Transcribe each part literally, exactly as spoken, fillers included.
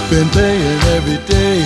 been paying every day.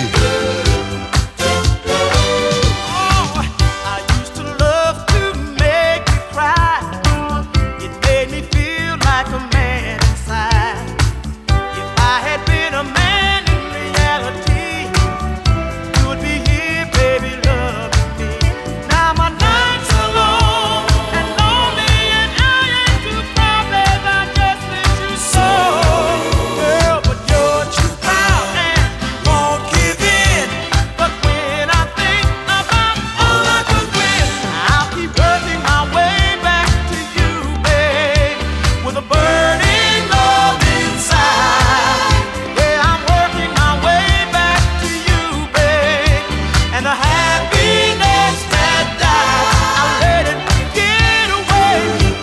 Oh, I used to love to make you cry. It made me feel like a man inside. If I had been a man in reality, you would be here, baby, loving me. Now my nights are long and lonely, and I ain't too proud, babe, I just miss you so. Girl, but you're too proud and won't give in. But when I think about all I could win, I'll keep working my way back to you, babe, with a burning love inside. Yeah, I'm working my way back to you, babe, and the happiness that died, I let it get away.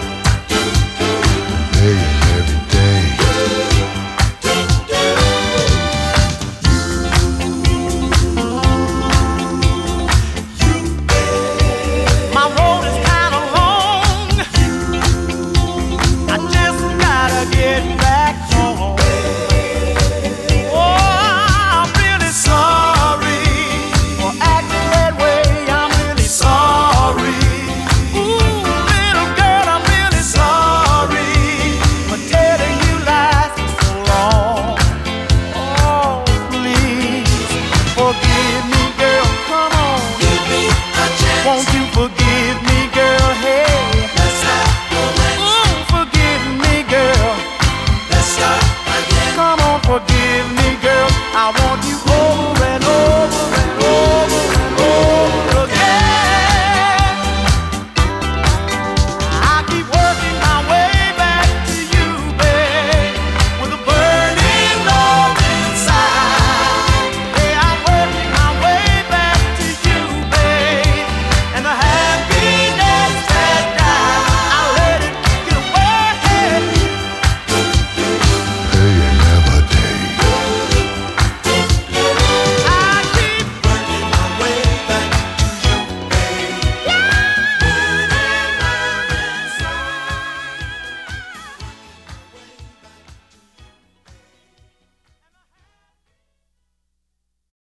Paying every day. My road is kinda long. I just gotta get back home. Oh, I'm really sorry for acting that way. I'm really sorry. Ooh, little girl, I'm really sorry for telling you lies for so long. Oh, please forgive me, girl. Come on. Give me a chance. Won't you forgive me, girl? Hey, Let's have romance. ooh, forgive me, girl. Let's start again. Come on, forgive me, girl. I want you